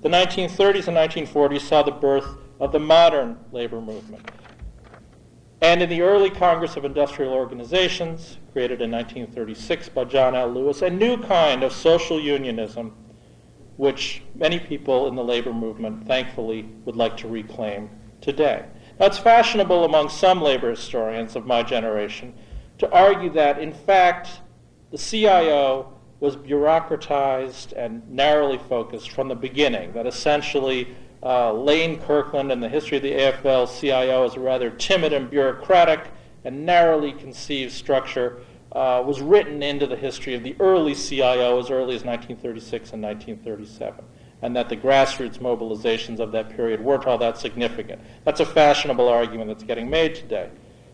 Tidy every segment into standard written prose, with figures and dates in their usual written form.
The 1930s and 1940s saw the birth of the modern labor movement. And in the early Congress of Industrial Organizations, created in 1936 by John L. Lewis, a new kind of social unionism, which many people in the labor movement, thankfully, would like to reclaim today. Now, it's fashionable among some labor historians of my generation to argue that, in fact, the CIO was bureaucratized and narrowly focused from the beginning, that essentially Lane Kirkland and the history of the AFL-CIO as a rather timid and bureaucratic and narrowly conceived structure was written into the history of the early CIO as early as 1936 and 1937, and that the grassroots mobilizations of that period weren't all that significant. That's a fashionable argument that's getting made today.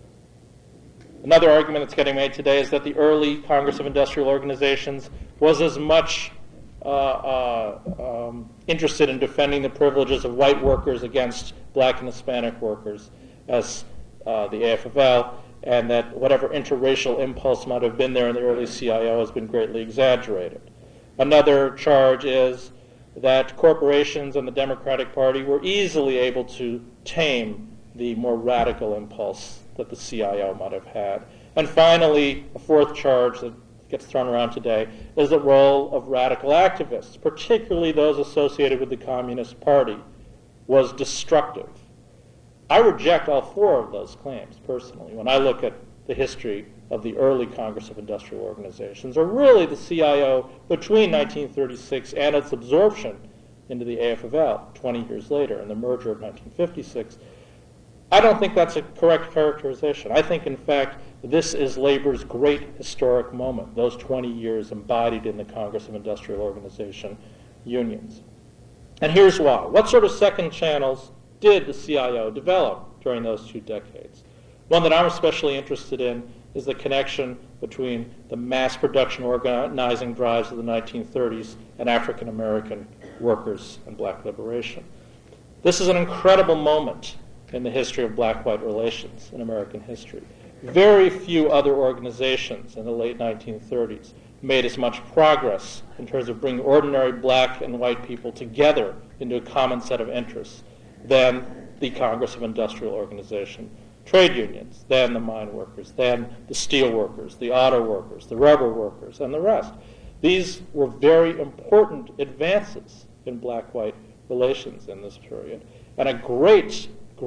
Another argument that's getting made today is that the early Congress of Industrial Organizations was as much interested in defending the privileges of white workers against black and Hispanic workers as the AFL, and that whatever interracial impulse might have been there in the early CIO has been greatly exaggerated. Another charge is that corporations and the Democratic Party were easily able to tame the more radical impulse that the CIO might have had. And finally, a fourth charge that gets thrown around today is the role of radical activists, particularly those associated with the Communist Party, was destructive. I reject all four of those claims, personally, when I look at the history of the early Congress of Industrial Organizations, or really the CIO between 1936 and its absorption into the AFL 20 years later and the merger of 1956. I don't think that's a correct characterization. I think, in fact, this is labor's great historic moment, those 20 years embodied in the Congress of Industrial Organization unions. And here's why. What sort of second channels did the CIO develop during those 2 decades? One that I'm especially interested in is the connection between the mass production organizing drives of the 1930s and African American workers and black liberation. This is an incredible moment in the history of black-white relations in American history. Very few other organizations in the late 1930s made as much progress in terms of bringing ordinary black and white people together into a common set of interests than the Congress of Industrial Organization trade unions, than the mine workers, than the steel workers, the auto workers, the rubber workers, and the rest. These were very important advances in black-white relations in this period, and a great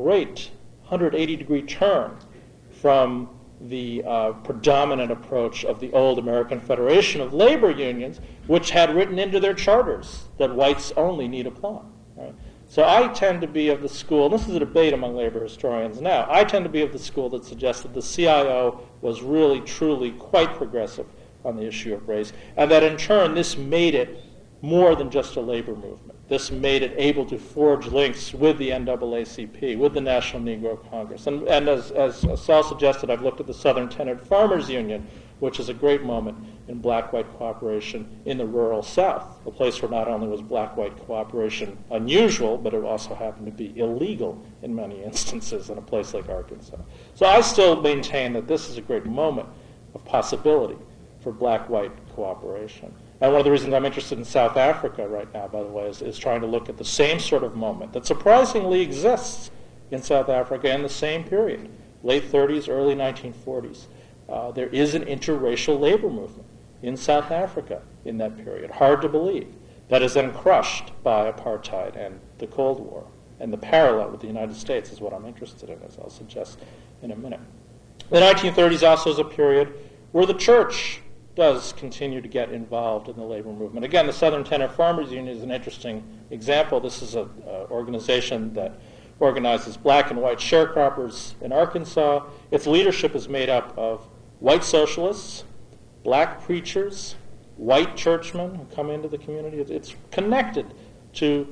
180-degree turn from the predominant approach of the old American Federation of Labor Unions, which had written into their charters that whites only need apply. Right? So I tend to be of the school, and this is a debate among labor historians now, I tend to be of the school that suggests that the CIO was really, truly quite progressive on the issue of race, and that in turn this made it more than just a labor movement. This made it able to forge links with the NAACP, with the National Negro Congress. And as Saul suggested, I've looked at the Southern Tenement Farmers Union, which is a great moment in black-white cooperation in the rural South, a place where not only was black-white cooperation unusual, but it also happened to be illegal in many instances in a place like Arkansas. So I still maintain that this is a great moment of possibility for black-white cooperation. And one of the reasons I'm interested in South Africa right now, by the way, is trying to look at the same sort of moment that surprisingly exists in South Africa in the same period, late 30s, early 1940s. There is an interracial labor movement in South Africa in that period, hard to believe, that is then crushed by apartheid and the Cold War. And the parallel with the United States is what I'm interested in, as I'll suggest in a minute. The 1930s also is a period where the church does continue to get involved in the labor movement. Again, the Southern Tenement Farmers Union is an interesting example. This is an organization that organizes black and white sharecroppers in Arkansas. Its leadership is made up of white socialists, black preachers, white churchmen who come into the community. It's connected to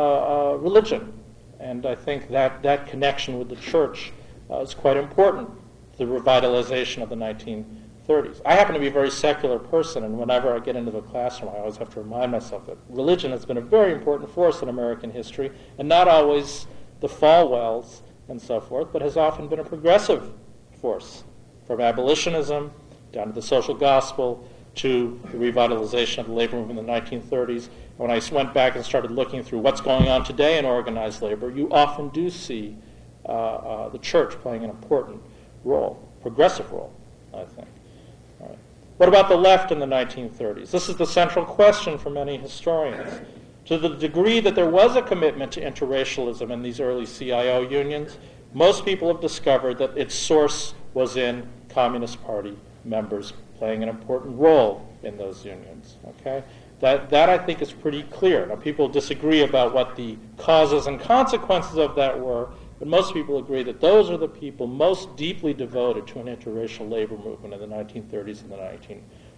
religion. And I think that connection with the church is quite important to the revitalization of the 1930s. I happen to be a very secular person, and whenever I get into the classroom, I always have to remind myself that religion has been a very important force in American history, and not always the Falwells and so forth, but has often been a progressive force, from abolitionism down to the social gospel, to the revitalization of the labor movement in the 1930s. And when I went back and started looking through what's going on today in organized labor, you often do see the church playing an important role, progressive role, I think. All right. What about the left in the 1930s? This is the central question for many historians. To the degree that there was a commitment to interracialism in these early CIO unions, most people have discovered that its source was in Communist Party members playing an important role in those unions. Okay? That I think is pretty clear. Now, people disagree about what the causes and consequences of that were, but most people agree that those are the people most deeply devoted to an interracial labor movement in the 1930s and the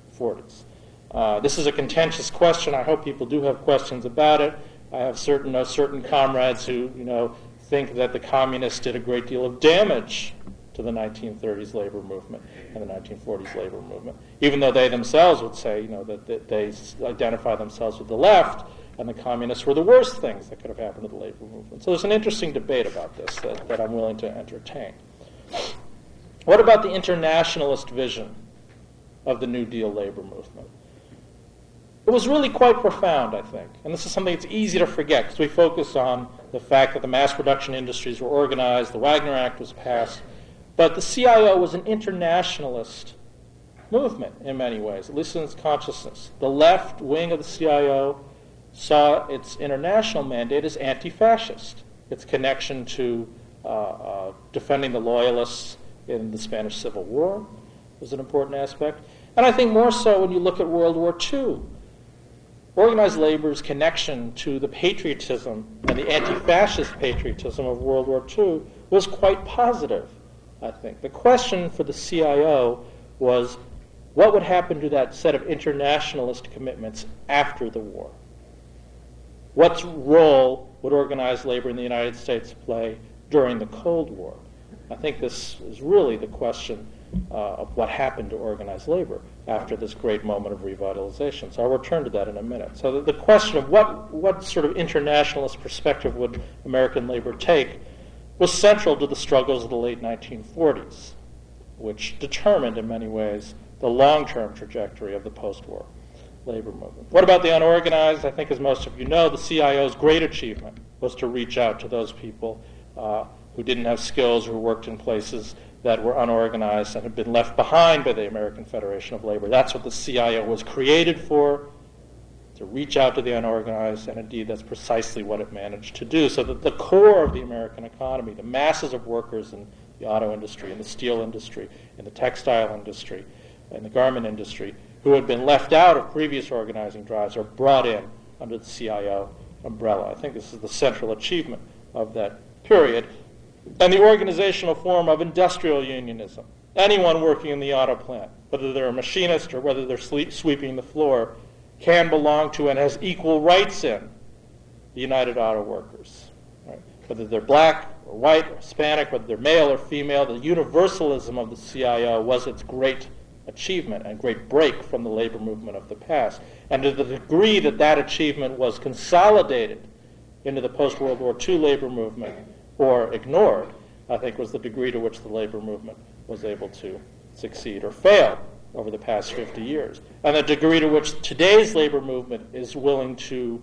1940s. This is a contentious question. I hope people do have questions about it. I have certain comrades who think that the communists did a great deal of damage to the 1930s labor movement and the 1940s labor movement, even though they themselves would say that they identify themselves with the left, and the communists were the worst things that could have happened to the labor movement. So there's an interesting debate about this that I'm willing to entertain. What about the internationalist vision of the New Deal labor movement? It was really quite profound, I think. And this is something that's easy to forget because we focus on the fact that the mass production industries were organized, the Wagner Act was passed. But the CIO was an internationalist movement in many ways, at least in its consciousness. The left wing of the CIO saw its international mandate as anti-fascist. Its connection to defending the loyalists in the Spanish Civil War was an important aspect. And I think more so when you look at World War II. Organized labor's connection to the patriotism and the anti-fascist patriotism of World War II was quite positive, I think. The question for the CIO was, what would happen to that set of internationalist commitments after the war? What role would organized labor in the United States play during the Cold War? I think this is really the question of what happened to organized labor after this great moment of revitalization. So I'll return to that in a minute. So the question of what sort of internationalist perspective would American labor take was central to the struggles of the late 1940s, which determined in many ways the long-term trajectory of the post-war labor movement. What about the unorganized? I think, as most of you know, the CIO's great achievement was to reach out to those people who didn't have skills, who worked in places that were unorganized and had been left behind by the American Federation of Labor. That's what the CIO was created for, to reach out to the unorganized, and indeed that's precisely what it managed to do. So that the core of the American economy, the masses of workers in the auto industry, in the steel industry, in the textile industry, in the garment industry, who had been left out of previous organizing drives are brought in under the CIO umbrella. I think this is the central achievement of that period. And the organizational form of industrial unionism. Anyone working in the auto plant, whether they're a machinist or whether they're sweeping the floor, can belong to and has equal rights in the United Auto Workers. Right? Whether they're black or white or Hispanic, whether they're male or female, the universalism of the CIO was its great achievement and great break from the labor movement of the past. And to the degree that that achievement was consolidated into the post-World War II labor movement or ignored, I think was the degree to which the labor movement was able to succeed or fail over the past 50 years. And the degree to which today's labor movement is willing to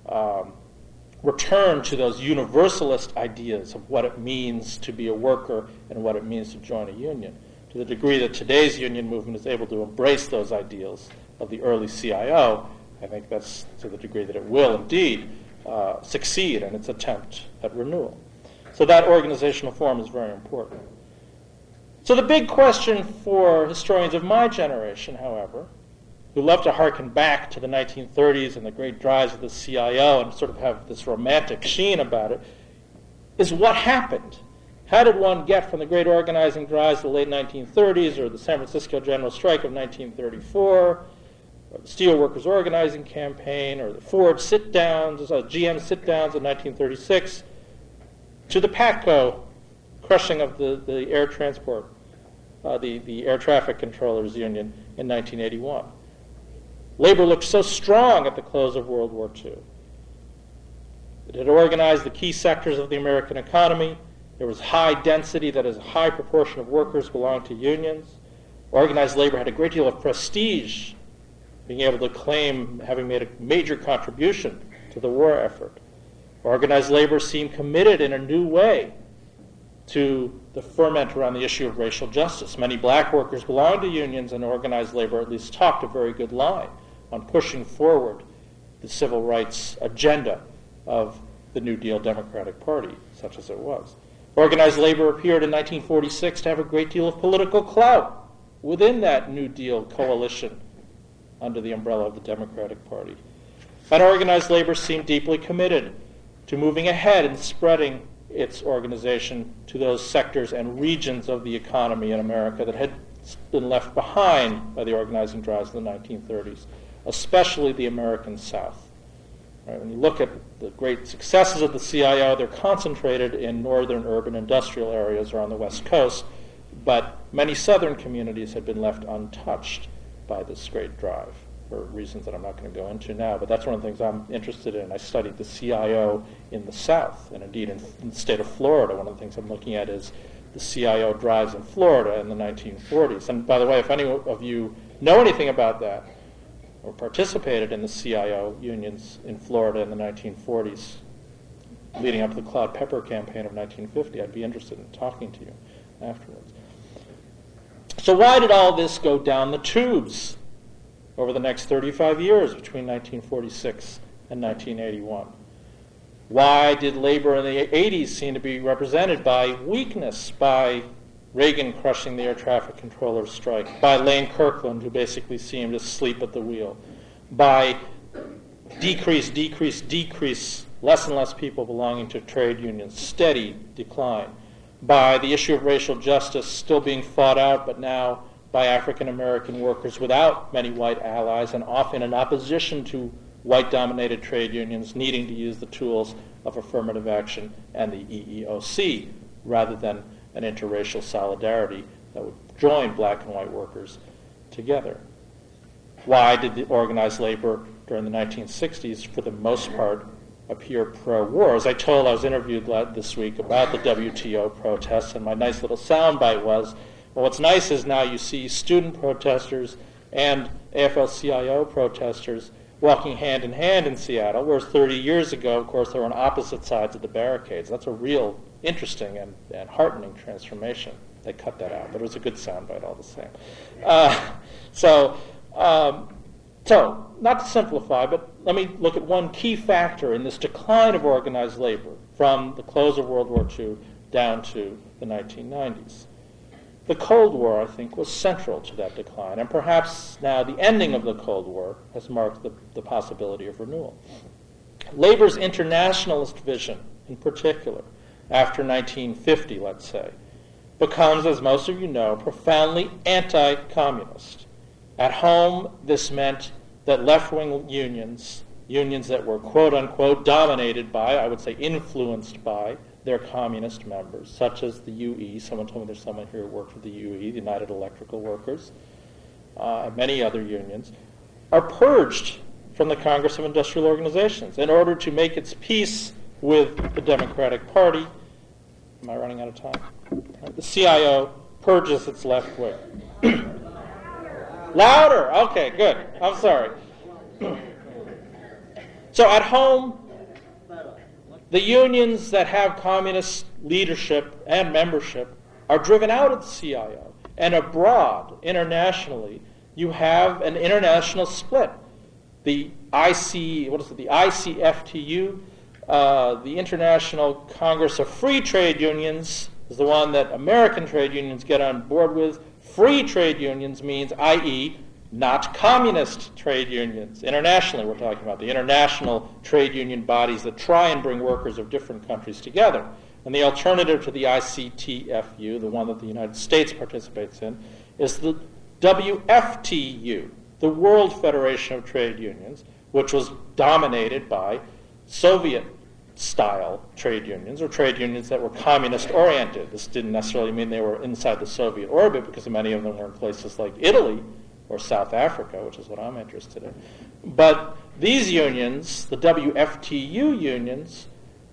return to those universalist ideas of what it means to be a worker and what it means to join a union. To the degree that today's union movement is able to embrace those ideals of the early CIO, I think that's to the degree that it will indeed succeed in its attempt at renewal. So that organizational form is very important. So the big question for historians of my generation, however, who love to hearken back to the 1930s and the great drives of the CIO and sort of have this romantic sheen about it, is what happened? How did one get from the great organizing drives of the late 1930s or the San Francisco General Strike of 1934 or the Steelworkers Organizing Campaign or the Ford sit-downs, GM sit-downs in 1936, to the PATCO crushing of the air transport, the Air Traffic Controllers Union in 1981. Labor looked so strong at the close of World War II. It had organized the key sectors of the American economy. There was high density, that is, a high proportion of workers belonged to unions. Organized labor had a great deal of prestige being able to claim having made a major contribution to the war effort. Organized labor seemed committed in a new way to the ferment around the issue of racial justice. Many black workers belonged to unions, and organized labor at least talked a very good line on pushing forward the civil rights agenda of the New Deal Democratic Party, such as it was. Organized labor appeared in 1946 to have a great deal of political clout within that New Deal coalition under the umbrella of the Democratic Party. And organized labor seemed deeply committed to moving ahead and spreading its organization to those sectors and regions of the economy in America that had been left behind by the organizing drives of the 1930s, especially the American South. Right? When you look at the great successes of the CIO, they're concentrated in northern urban industrial areas or on the West Coast, but many southern communities had been left untouched by this great drive for reasons that I'm not going to go into now, but that's one of the things I'm interested in. I studied the CIO in the South, and indeed in the state of Florida. One of the things I'm looking at is the CIO drives in Florida in the 1940s. And by the way, if any of you know anything about that or participated in the CIO unions in Florida in the 1940s, leading up to the Cloud Pepper campaign of 1950, I'd be interested in talking to you afterwards. So why did all this go down the tubes over the next 35 years between 1946 and 1981? Why did labor in the 80s seem to be represented by weakness, by Reagan crushing the air traffic controllers' strike, by Lane Kirkland, who basically seemed asleep at the wheel, by decrease, less and less people belonging to trade unions, steady decline, by the issue of racial justice still being fought out, but now by African American workers without many white allies and often in opposition to white-dominated trade unions needing to use the tools of affirmative action and the EEOC rather than an interracial solidarity that would join black and white workers together. Why did the organized labor during the 1960s, for the most part, appear pro-war? As I was interviewed this week about the WTO protests, and my nice little soundbite was, well, what's nice is now you see student protesters and AFL-CIO protesters walking hand in hand in Seattle, whereas 30 years ago, of course, they were on opposite sides of the barricades. That's a real interesting and heartening transformation. They cut that out, but it was a good soundbite all the same. So, not to simplify, but let me look at one key factor in this decline of organized labor from the close of World War II down to the 1990s. The Cold War, I think, was central to that decline, and perhaps now the ending of the Cold War has marked the possibility of renewal. Labor's internationalist vision, in particular, after 1950, let's say, becomes, as most of you know, profoundly anti-communist. At home, this meant that left-wing unions that were quote-unquote dominated by, I would say influenced by, their communist members, such as the UE. Someone told me there's someone here who worked for the UE, the United Electrical Workers, and many other unions, are purged from the Congress of Industrial Organizations in order to make its peace with the Democratic Party. Am I running out of time? The CIO purges its left wing. Louder! Okay, good. I'm sorry. So at home, the unions that have communist leadership and membership are driven out of the CIO. And abroad, internationally, you have an international split. The ICFTU, the International Congress of Free Trade Unions, is the one that American trade unions get on board with. Free trade unions means, i.e., not communist trade unions. Internationally, we're talking about the international trade union bodies that try and bring workers of different countries together. And the alternative to the ICTFU, the one that the United States participates in, is the WFTU, the World Federation of Trade Unions, which was dominated by Soviet-style trade unions, or trade unions that were communist-oriented. This didn't necessarily mean they were inside the Soviet orbit, because many of them were in places like Italy or South Africa, which is what I'm interested in. But these unions, the WFTU unions,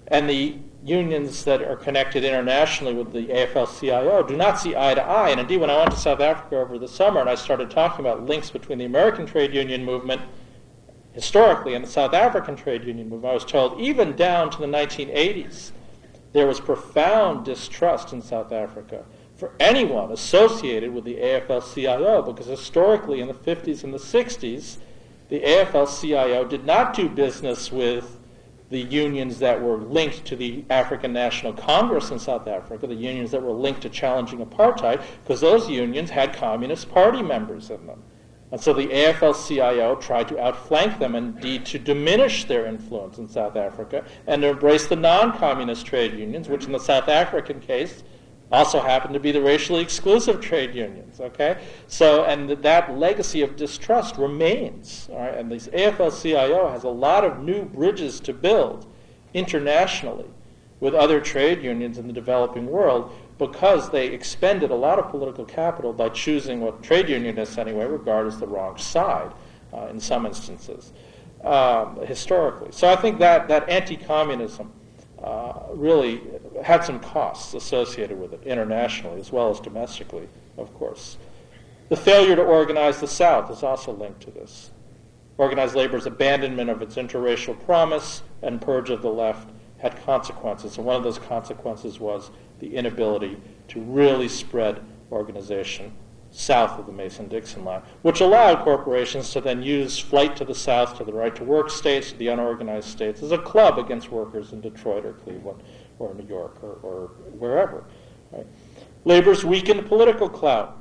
and the unions that are connected internationally with the AFL-CIO do not see eye to eye. And indeed, when I went to South Africa over the summer and I started talking about links between the American trade union movement historically and the South African trade union movement, I was told even down to the 1980s, there was profound distrust in South Africa for anyone associated with the AFL-CIO, because historically in the 50s and the 60s, the AFL-CIO did not do business with the unions that were linked to the African National Congress in South Africa, the unions that were linked to challenging apartheid, because those unions had Communist Party members in them. And so the AFL-CIO tried to outflank them, indeed to diminish their influence in South Africa, and to embrace the non-communist trade unions, which in the South African case also happened to be the racially exclusive trade unions, okay? So, and that legacy of distrust remains, all right? And this AFL-CIO has a lot of new bridges to build internationally with other trade unions in the developing world, because they expended a lot of political capital by choosing what trade unionists anyway regard as the wrong side in some instances, historically. So I think that anti-communism really had some costs associated with it internationally as well as domestically, of course. The failure to organize the South is also linked to this. Organized labor's abandonment of its interracial promise and purge of the left had consequences, and one of those consequences was the inability to really spread organization south of the Mason-Dixon line, which allowed corporations to then use flight to the south, to the right-to-work states, to the unorganized states, as a club against workers in Detroit or Cleveland or New York or wherever. Right? Labor's weakened political clout.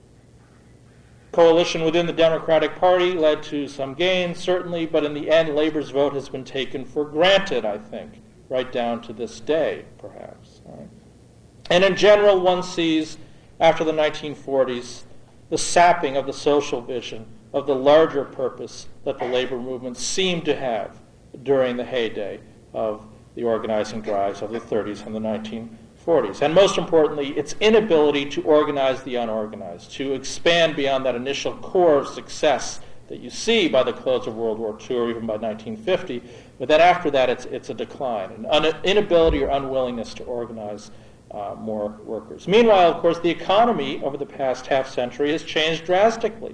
Coalition within the Democratic Party led to some gains, certainly, but in the end, labor's vote has been taken for granted, I think, right down to this day, perhaps. Right? And in general, one sees, after the 1940s, the sapping of the social vision of the larger purpose that the labor movement seemed to have during the heyday of the organizing drives of the 30s and the 1940s. And most importantly, its inability to organize the unorganized, to expand beyond that initial core of success that you see by the close of World War II or even by 1950, but then after that it's a decline, an inability or unwillingness to organize more workers. Meanwhile, of course, the economy over the past half century has changed drastically.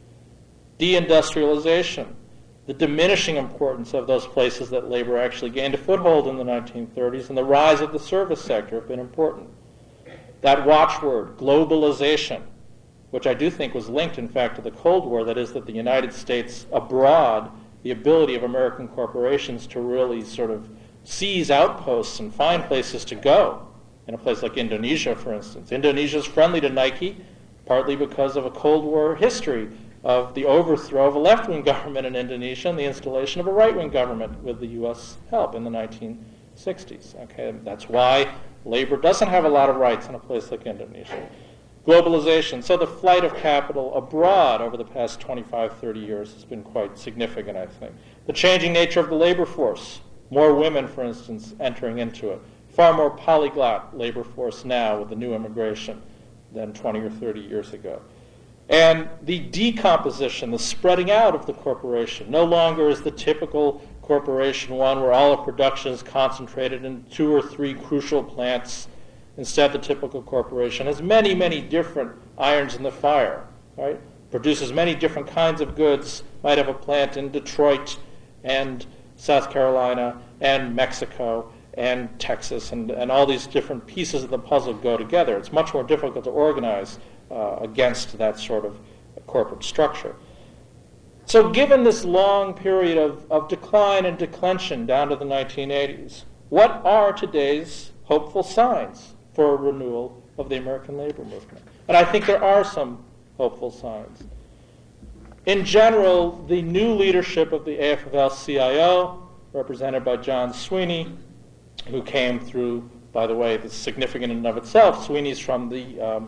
Deindustrialization, the diminishing importance of those places that labor actually gained a foothold in the 1930s, and the rise of the service sector have been important. That watchword, globalization, which I do think was linked, in fact, to the Cold War, that is, that the United States abroad, the ability of American corporations to really sort of seize outposts and find places to go, in a place like Indonesia, for instance. Indonesia is friendly to Nike, partly because of a Cold War history of the overthrow of a left-wing government in Indonesia and the installation of a right-wing government with the U.S. help in the 1960s. Okay, that's why labor doesn't have a lot of rights in a place like Indonesia. Globalization. So the flight of capital abroad over the past 25, 30 years has been quite significant, I think. The changing nature of the labor force. More women, for instance, entering into it. Far more polyglot labor force now with the new immigration than 20 or 30 years ago. And the decomposition, the spreading out of the corporation. No longer is the typical corporation one where all of production is concentrated in 2 or 3 crucial plants. Instead, the typical corporation has many, many different irons in the fire, right? Produces many different kinds of goods, might have a plant in Detroit and South Carolina and Mexico and Texas, and all these different pieces of the puzzle go together. It's much more difficult to organize against that sort of corporate structure. So given this long period of decline and declension down to the 1980s, what are today's hopeful signs for a renewal of the American labor movement? And I think there are some hopeful signs. In general, the new leadership of the AFL-CIO, represented by John Sweeney, who came through, by the way, that's significant in and of itself. Sweeney's from the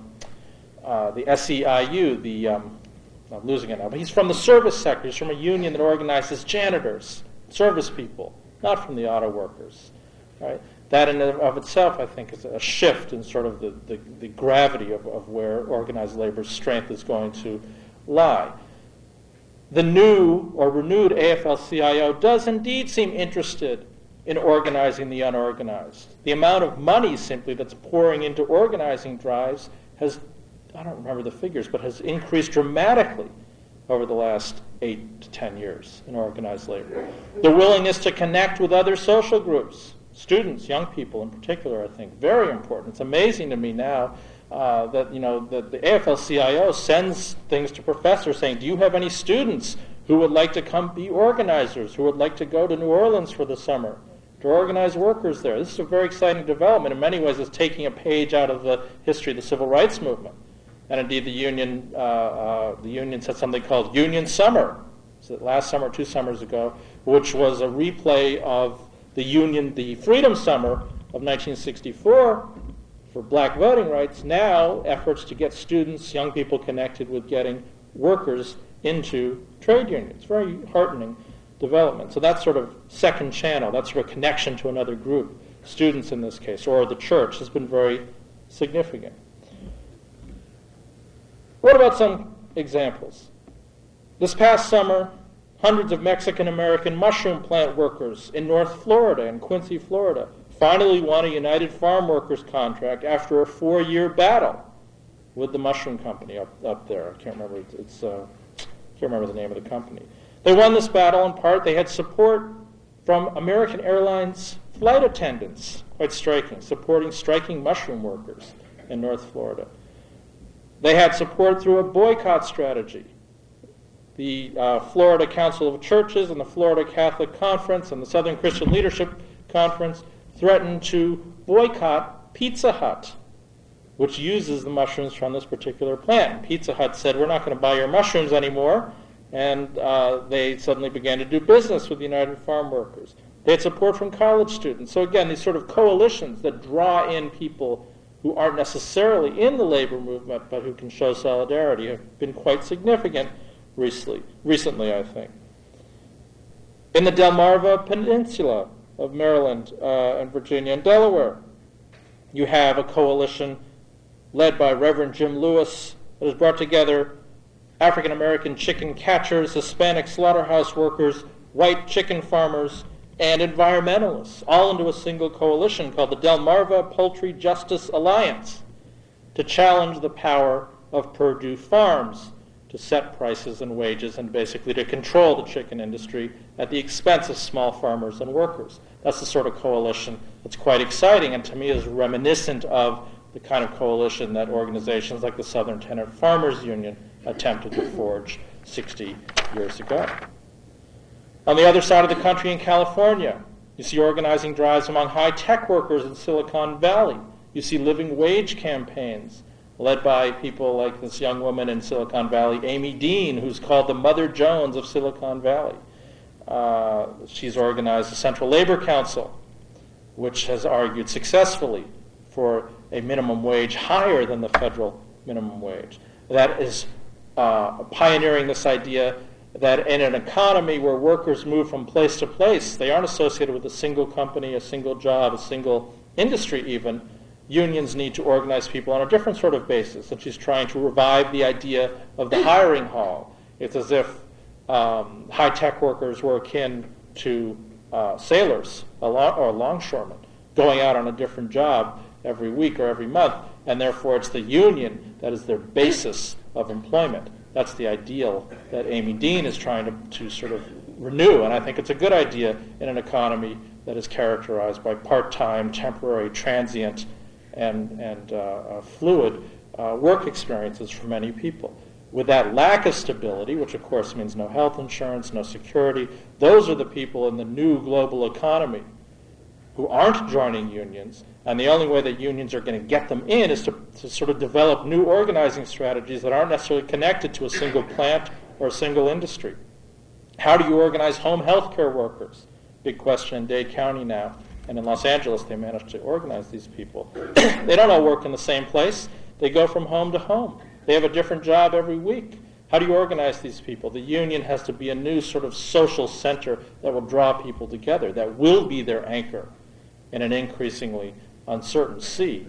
SEIU, I'm losing it now, but he's from the service sector. He's from a union that organizes janitors, service people, not from the auto workers. Right? That in and of itself, I think, is a shift in sort of the gravity of where organized labor's strength is going to lie. The new or renewed AFL-CIO does indeed seem interested in organizing the unorganized. The amount of money simply that's pouring into organizing drives has, I don't remember the figures, but has increased dramatically over the last 8 to 10 years in organized labor. The willingness to connect with other social groups, students, young people in particular, I think, very important. It's amazing to me now that the AFL-CIO sends things to professors saying, do you have any students who would like to come be organizers, who would like to go to New Orleans for the summer to organize workers there? This is a very exciting development. In many ways, it's taking a page out of the history of the civil rights movement. And indeed, the union said something called Union Summer, so last summer, 2 summers ago, which was a replay of the Freedom Summer of 1964 for black voting rights. Now, efforts to get students, young people connected with getting workers into trade unions. Very heartening development. So that's sort of second channel. That's sort of connection to another group, students in this case, or the church, has been very significant. What about some examples? This past summer, hundreds of Mexican-American mushroom plant workers in North Florida, in Quincy, Florida, finally won a United Farm Workers contract after a 4-year battle with the mushroom company up there. I can't remember. Can't remember the name of the company. They won this battle in part. They had support from American Airlines flight attendants, quite striking, supporting striking mushroom workers in North Florida. They had support through a boycott strategy. The Florida Council of Churches and the Florida Catholic Conference and the Southern Christian Leadership Conference threatened to boycott Pizza Hut, which uses the mushrooms from this particular plant. Pizza Hut said, we're not going to buy your mushrooms anymore, and they suddenly began to do business with the United Farm Workers. They had support from college students. So again, these sort of coalitions that draw in people who aren't necessarily in the labor movement but who can show solidarity have been quite significant recently, I think. In the Delmarva Peninsula of Maryland and Virginia and Delaware, you have a coalition led by Reverend Jim Lewis that has brought together African-American chicken catchers, Hispanic slaughterhouse workers, white chicken farmers, and environmentalists, all into a single coalition called the Delmarva Poultry Justice Alliance, to challenge the power of Purdue Farms to set prices and wages and basically to control the chicken industry at the expense of small farmers and workers. That's the sort of coalition that's quite exciting and to me is reminiscent of the kind of coalition that organizations like the Southern Tenant Farmers Union attempted to forge 60 years ago. On the other side of the country in California, you see organizing drives among high-tech workers in Silicon Valley. You see living wage campaigns led by people like this young woman in Silicon Valley, Amy Dean, who's called the Mother Jones of Silicon Valley. She's organized the Central Labor Council, which has argued successfully for a minimum wage higher than the federal minimum wage. That is pioneering this idea that in an economy where workers move from place to place, they aren't associated with a single company, a single job, a single industry even. Unions need to organize people on a different sort of basis. And she's trying to revive the idea of the hiring hall. It's as if high-tech workers were akin to sailors or longshoremen going out on a different job every week or every month, and therefore it's the union that is their basis of employment. That's the ideal that Amy Dean is trying to sort of renew, and I think it's a good idea in an economy that is characterized by part-time, temporary, transient, and fluid work experiences for many people. With that lack of stability, which of course means no health insurance, no security, those are the people in the new global economy who aren't joining unions, and the only way that unions are going to get them in is to sort of develop new organizing strategies that aren't necessarily connected to a single plant or a single industry. How do you organize home health care workers? Big question in Dade County now. And in Los Angeles, they managed to organize these people. They don't all work in the same place. They go from home to home. They have a different job every week. How do you organize these people? The union has to be a new sort of social center that will draw people together, that will be their anchor in an increasingly uncertain sea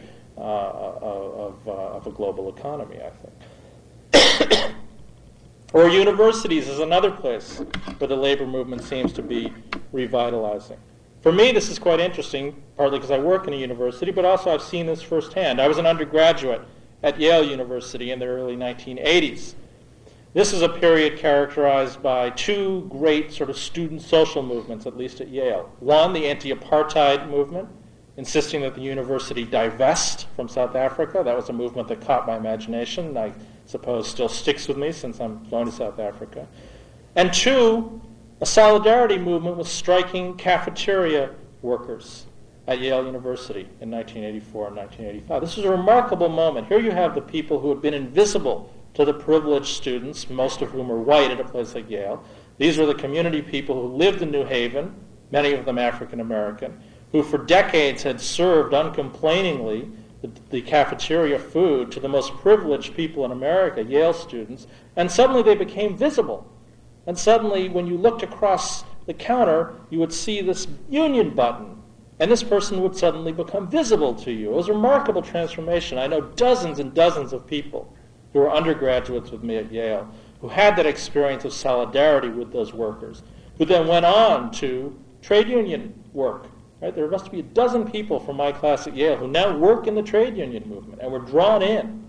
of a global economy, I think. Or universities is another place where the labor movement seems to be revitalizing. For me, this is quite interesting, partly because I work in a university, but also I've seen this firsthand. I was an undergraduate at Yale University in the early 1980s. This is a period characterized by two great sort of student social movements, at least at Yale. One, the anti-apartheid movement, insisting that the university divest from South Africa. That was a movement that caught my imagination, and I suppose still sticks with me since I'm going to South Africa. And two, a solidarity movement with striking cafeteria workers at Yale University in 1984 and 1985. This was a remarkable moment. Here you have the people who had been invisible to the privileged students, most of whom are white at a place like Yale. These were the community people who lived in New Haven, many of them African American, who for decades had served uncomplainingly the cafeteria food to the most privileged people in America, Yale students, and suddenly they became visible. And suddenly, when you looked across the counter, you would see this union button, and this person would suddenly become visible to you. It was a remarkable transformation. I know dozens and dozens of people who were undergraduates with me at Yale who had that experience of solidarity with those workers, who then went on to trade union work. Right? There must be a dozen people from my class at Yale who now work in the trade union movement and were drawn in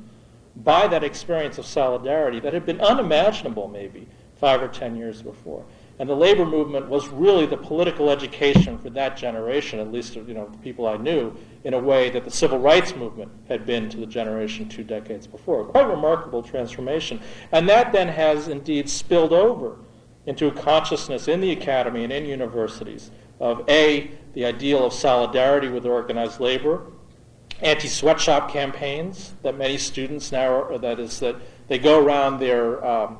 by that experience of solidarity that had been unimaginable maybe 5 or 10 years before. And the labor movement was really the political education for that generation, at least the people I knew, in a way that the civil rights movement had been to the generation 2 decades before. Quite remarkable transformation. And that then has indeed spilled over into a consciousness in the academy and in universities of A, the ideal of solidarity with organized labor, anti-sweatshop campaigns that many students now, that they go around their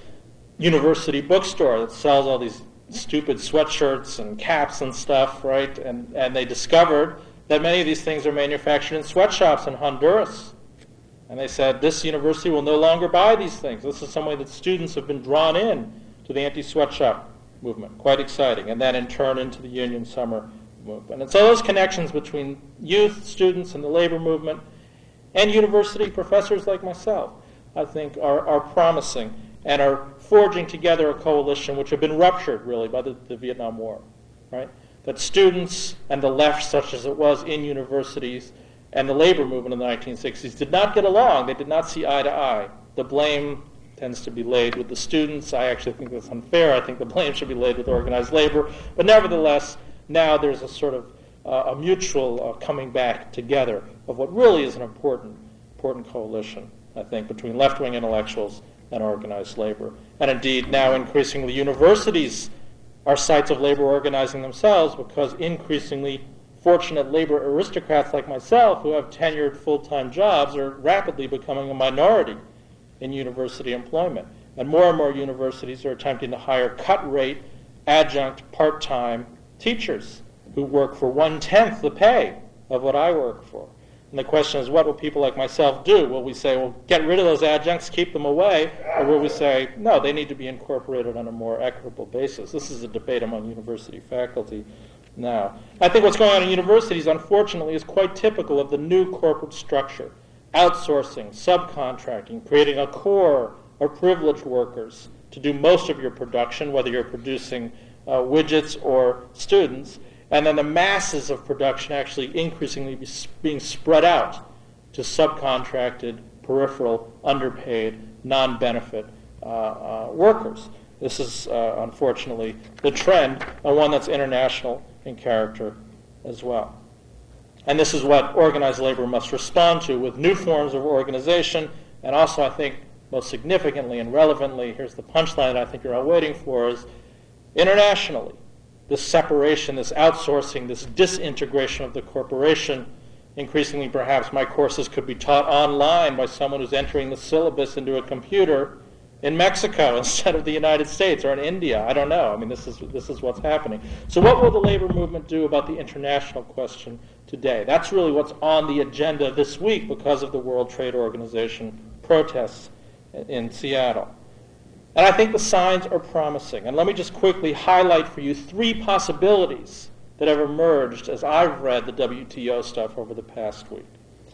university bookstore that sells all these stupid sweatshirts and caps and stuff, right? And they discovered that many of these things are manufactured in sweatshops in Honduras. And they said, this university will no longer buy these things. This is some way that students have been drawn in to the anti-sweatshop movement. Quite exciting. And then in turn into the Union Summer movement. And so those connections between youth, students, and the labor movement, and university professors like myself, I think are promising and are forging together a coalition which had been ruptured, really, by the Vietnam War, right? That students and the left, such as it was in universities, and the labor movement in the 1960s did not get along. They did not see eye to eye. The blame tends to be laid with the students. I actually think that's unfair. I think the blame should be laid with organized labor. But nevertheless, now there's a sort of a mutual coming back together of what really is an important coalition, I think, between left-wing intellectuals and organized labor. And indeed, now increasingly universities are sites of labor organizing themselves because increasingly fortunate labor aristocrats like myself who have tenured full-time jobs are rapidly becoming a minority in university employment. And more universities are attempting to hire cut-rate, adjunct, part-time teachers who work for 1/10 the pay of what I work for. And the question is, what will people like myself do? Will we say, well, get rid of those adjuncts, keep them away? Or will we say, no, they need to be incorporated on a more equitable basis? This is a debate among university faculty now. I think what's going on in universities, unfortunately, is quite typical of the new corporate structure. Outsourcing, subcontracting, creating a core of privileged workers to do most of your production, whether you're producing widgets or students, and then the masses of production actually increasingly being spread out to subcontracted, peripheral, underpaid, non-benefit workers. This is, unfortunately, the trend, and one that's international in character as well. And this is what organized labor must respond to with new forms of organization, and also, I think, most significantly and relevantly, here's the punchline that I think you're all waiting for, is internationally. This separation, this outsourcing, this disintegration of the corporation. Increasingly, perhaps, my courses could be taught online by someone who's entering the syllabus into a computer in Mexico instead of the United States or in India. I don't know. I mean, this is what's happening. So what will the labor movement do about the international question today? That's really what's on the agenda this week because of the World Trade Organization protests in Seattle. And I think the signs are promising. And let me just quickly highlight for you 3 possibilities that have emerged as I've read the WTO stuff over the past week.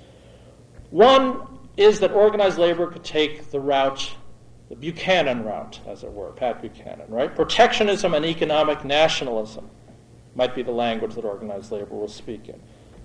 One is that organized labor could take the route, the Buchanan route, as it were, Pat Buchanan, right? Protectionism and economic nationalism. might be the language that organized labor was speaking.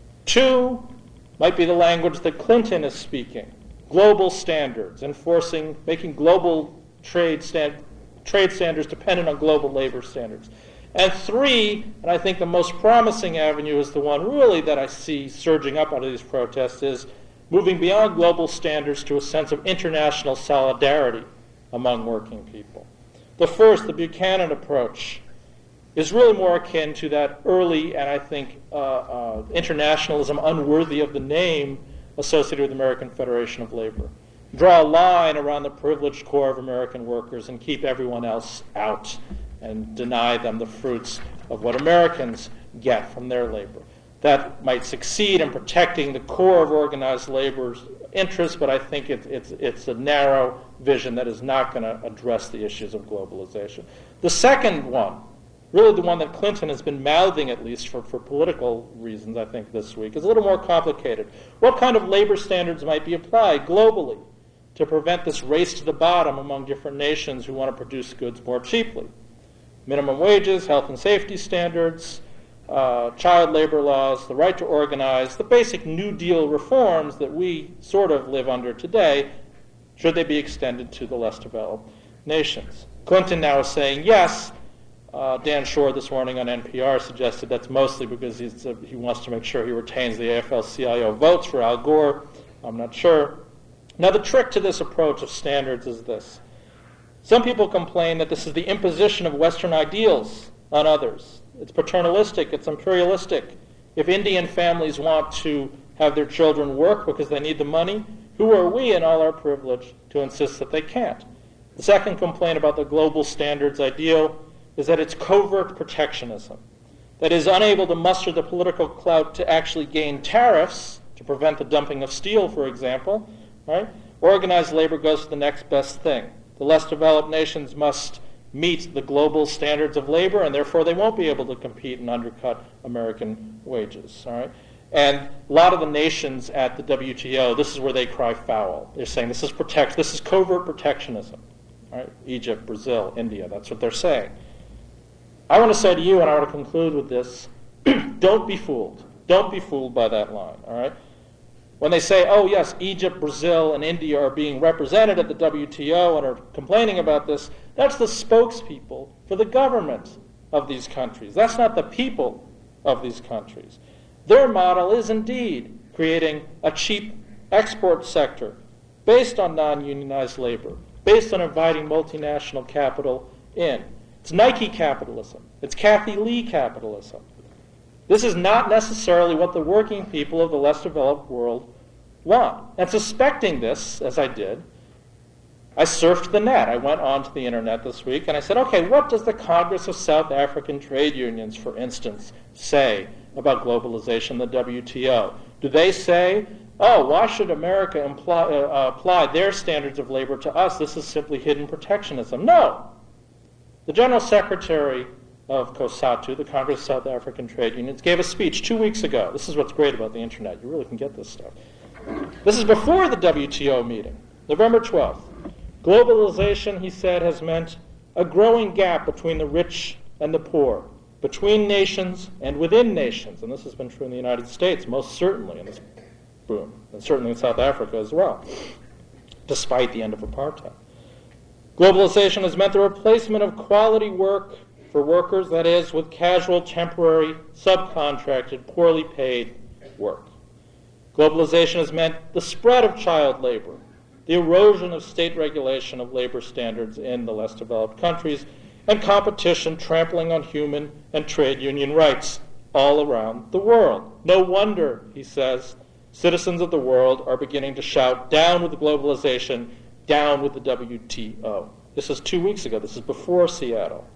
2 might be the language that Clinton is speaking. Global standards, making global trade standards dependent on global labor standards. And 3, and I think the most promising avenue is the one really that I see surging up out of these protests, is moving beyond global standards to a sense of international solidarity among working people. The first, the Buchanan approach, is really more akin to that early and I think internationalism unworthy of the name associated with the American Federation of Labor. Draw a line around the privileged core of American workers and keep everyone else out and deny them the fruits of what Americans get from their labor. That might succeed in protecting the core of organized labor's interests, but I think it's a narrow vision that is not going to address the issues of globalization. The second one, really the one that Clinton has been mouthing, at least for political reasons, I think, this week, is a little more complicated. What kind of labor standards might be applied globally to prevent this race to the bottom among different nations who want to produce goods more cheaply? Minimum wages, health and safety standards, child labor laws, the right to organize, the basic New Deal reforms that we sort of live under today, should they be extended to the less developed nations? Clinton now is saying yes. Dan Shor this morning on NPR suggested that's mostly because he wants to make sure he retains the AFL-CIO votes for Al Gore. I'm not sure. Now, the trick to this approach of standards is this. Some people complain that this is the imposition of Western ideals on others. It's paternalistic, it's imperialistic. If Indian families want to have their children work because they need the money, who are we in all our privilege to insist that they can't? The second complaint about the global standards ideal is that it's covert protectionism, that is unable to muster the political clout to actually gain tariffs to prevent the dumping of steel, for example. Right? Organized labor goes to the next best thing. The less developed nations must meet the global standards of labor, and therefore they won't be able to compete and undercut American wages. All right? And a lot of the nations at the WTO, this is where they cry foul. They're saying this is covert protectionism. All right? Egypt, Brazil, India, that's what they're saying. I want to say to you, and I want to conclude with this, don't be fooled. Don't be fooled by that line. All right? When they say, oh yes, Egypt, Brazil, and India are being represented at the WTO and are complaining about this, that's the spokespeople for the government of these countries. That's not the people of these countries. Their model is indeed creating a cheap export sector based on non-unionized labor, based on inviting multinational capital in. It's Nike capitalism. It's Kathy Lee capitalism. This is not necessarily what the working people of the less developed world want. And suspecting this, as I did, I surfed the net. I went onto the internet this week and I said, okay, what does the Congress of South African Trade Unions, for instance, say about globalization, the WTO? Do they say, oh, why should America apply their standards of labor to us? This is simply hidden protectionism. No. The General Secretary of COSATU, the Congress of South African Trade Unions, gave a speech 2 weeks ago. This is what's great about the internet. You really can get this stuff. This is before the WTO meeting, November 12th. Globalization, he said, has meant a growing gap between the rich and the poor, between nations and within nations. And this has been true in the United States, most certainly in this boom, and certainly in South Africa as well, despite the end of apartheid. Globalization has meant the replacement of quality work for workers, that is, with casual, temporary, subcontracted, poorly paid work. Globalization has meant the spread of child labor, the erosion of state regulation of labor standards in the less developed countries, and competition trampling on human and trade union rights all around the world. No wonder, he says, citizens of the world are beginning to shout, down with the globalization, down with the WTO. This is 2 weeks ago. This is before Seattle.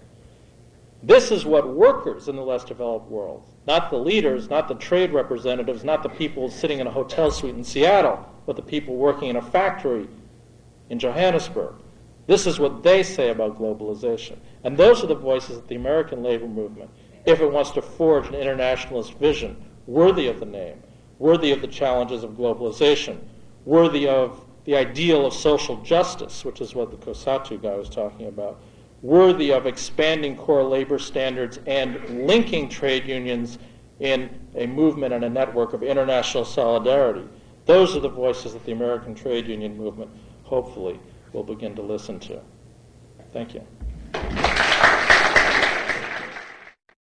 This is what workers in the less developed world, not the leaders, not the trade representatives, not the people sitting in a hotel suite in Seattle, but the people working in a factory in Johannesburg. This is what they say about globalization. And those are the voices of the American labor movement, if it wants to forge an internationalist vision worthy of the name, worthy of the challenges of globalization, worthy of the ideal of social justice, which is what the COSATU guy was talking about, worthy of expanding core labor standards and linking trade unions in a movement and a network of international solidarity. Those are the voices that the American trade union movement, hopefully, will begin to listen to. Thank you.